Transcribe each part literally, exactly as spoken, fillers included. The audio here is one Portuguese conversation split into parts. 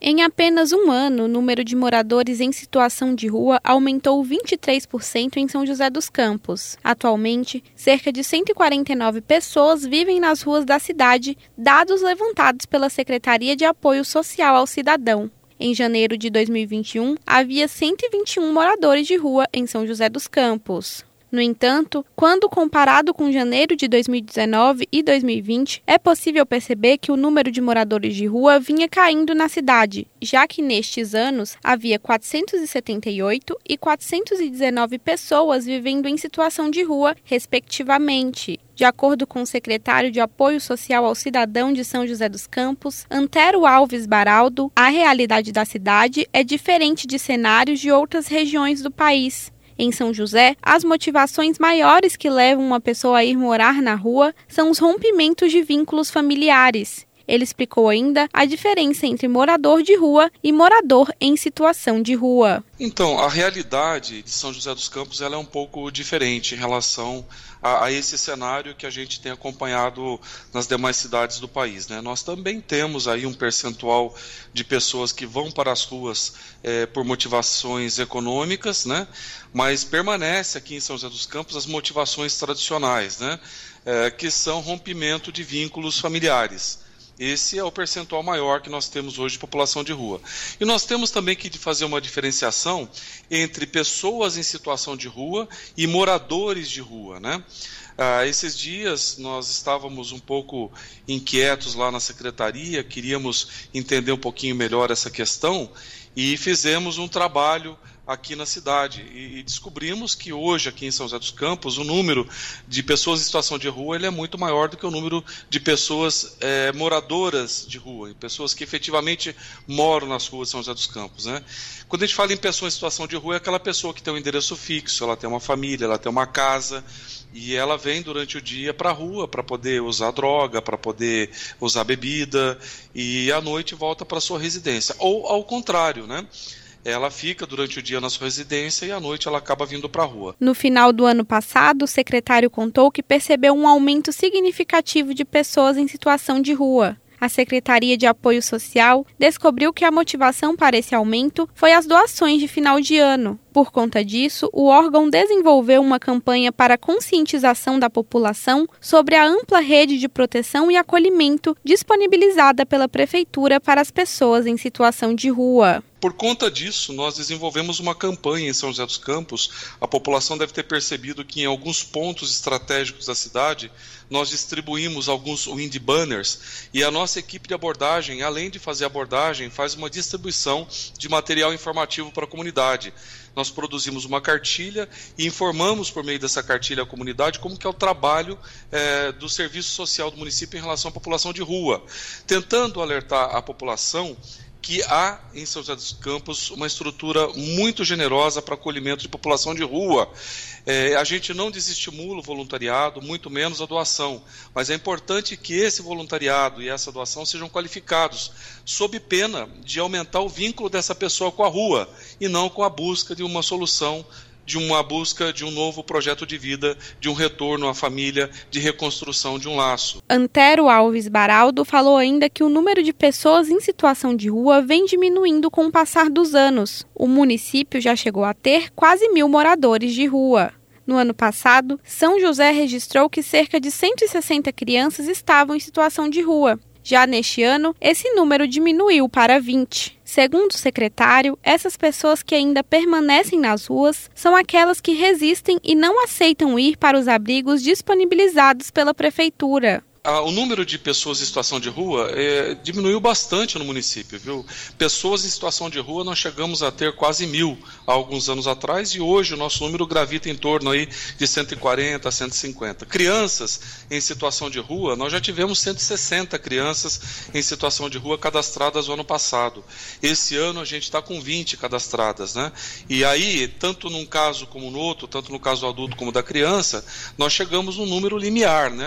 Em apenas um ano, o número de moradores em situação de rua aumentou vinte e três por cento em São José dos Campos. Atualmente, cerca de cento e quarenta e nove pessoas vivem nas ruas da cidade, dados levantados pela Secretaria de Apoio Social ao Cidadão. Em janeiro de dois mil e vinte e um, havia cento e vinte e um moradores de rua em São José dos Campos. No entanto, quando comparado com janeiro de dois mil e dezenove e dois mil e vinte, é possível perceber que o número de moradores de rua vinha caindo na cidade, já que nestes anos havia quatrocentos e setenta e oito e quatrocentos e dezenove pessoas vivendo em situação de rua, respectivamente. De acordo com o secretário de Apoio Social ao Cidadão de São José dos Campos, Antero Alves Baraldo, a realidade da cidade é diferente de cenários de outras regiões do país. Em São José, as motivações maiores que levam uma pessoa a ir morar na rua são os rompimentos de vínculos familiares. Ele explicou ainda a diferença entre morador de rua e morador em situação de rua. Então, a realidade de São José dos Campos ela é um pouco diferente em relação a, a esse cenário que a gente tem acompanhado nas demais cidades do país, né? Nós também temos aí um percentual de pessoas que vão para as ruas é, por motivações econômicas, né? Mas permanece aqui em São José dos Campos as motivações tradicionais, né? É, que são rompimento de vínculos familiares. Esse é o percentual maior que nós temos hoje de população de rua. E nós temos também que fazer uma diferenciação entre pessoas em situação de rua e moradores de rua, né? Ah, esses dias nós estávamos um pouco inquietos lá na secretaria, queríamos entender um pouquinho melhor essa questão e fizemos um trabalho aqui na cidade e, e descobrimos que hoje aqui em São José dos Campos o número de pessoas em situação de rua ele é muito maior do que o número de pessoas é, moradoras de rua, pessoas que efetivamente moram nas ruas de São José dos Campos, né? Quando a gente fala em pessoa em situação de rua é aquela pessoa que tem um endereço fixo, ela tem uma família, ela tem uma casa e ela vem durante o dia para a rua para poder usar droga, para poder usar bebida e à noite volta para sua residência, ou ao contrário, né? Ela fica durante o dia na sua residência e à noite ela acaba vindo para a rua. No final do ano passado, o secretário contou que percebeu um aumento significativo de pessoas em situação de rua. A Secretaria de Apoio Social descobriu que a motivação para esse aumento foi as doações de final de ano. Por conta disso, o órgão desenvolveu uma campanha para conscientização da população sobre a ampla rede de proteção e acolhimento disponibilizada pela Prefeitura para as pessoas em situação de rua. Por conta disso, nós desenvolvemos uma campanha em São José dos Campos. A população deve ter percebido que em alguns pontos estratégicos da cidade, nós distribuímos alguns wind banners e a nossa equipe de abordagem, além de fazer abordagem, faz uma distribuição de material informativo para a comunidade. Nós produzimos uma cartilha e informamos por meio dessa cartilha à comunidade como que é o trabalho é, do serviço social do município em relação à população de rua, tentando alertar a população que há em São José dos Campos uma estrutura muito generosa para acolhimento de população de rua. É, a gente não desestimula o voluntariado, muito menos a doação, mas é importante que esse voluntariado e essa doação sejam qualificados, sob pena de aumentar o vínculo dessa pessoa com a rua, e não com a busca de uma solução, de uma busca de um novo projeto de vida, de um retorno à família, de reconstrução de um laço. Antero Alves Baraldo falou ainda que o número de pessoas em situação de rua vem diminuindo com o passar dos anos. O município já chegou a ter quase mil moradores de rua. No ano passado, São José registrou que cerca de cento e sessenta crianças estavam em situação de rua. Já neste ano, esse número diminuiu para vinte. Segundo o secretário, essas pessoas que ainda permanecem nas ruas são aquelas que resistem e não aceitam ir para os abrigos disponibilizados pela prefeitura. Ah, o número de pessoas em situação de rua é, diminuiu bastante no município, viu? Pessoas em situação de rua nós chegamos a ter quase mil há alguns anos atrás e hoje o nosso número gravita em torno aí de cento e quarenta a cento e cinquenta. Crianças em situação de rua, nós já tivemos cento e sessenta crianças em situação de rua cadastradas no ano passado. Esse ano a gente está com vinte cadastradas, né? E aí, tanto num caso como no outro, tanto no caso do adulto como da criança, nós chegamos num número limiar, né?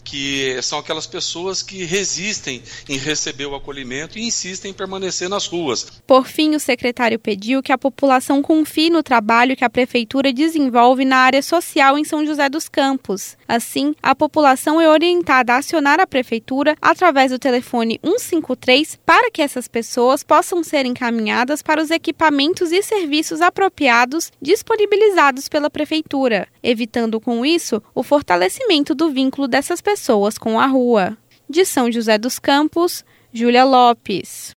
que são aquelas pessoas que resistem em receber o acolhimento e insistem em permanecer nas ruas. Por fim, o secretário pediu que a população confie no trabalho que a Prefeitura desenvolve na área social em São José dos Campos. Assim, a população é orientada a acionar a Prefeitura através do telefone cento e cinquenta e três para que essas pessoas possam ser encaminhadas para os equipamentos e serviços apropriados disponibilizados pela Prefeitura, evitando com isso o fortalecimento do vínculo dessas pessoas com a rua. De São José dos Campos, Júlia Lopes.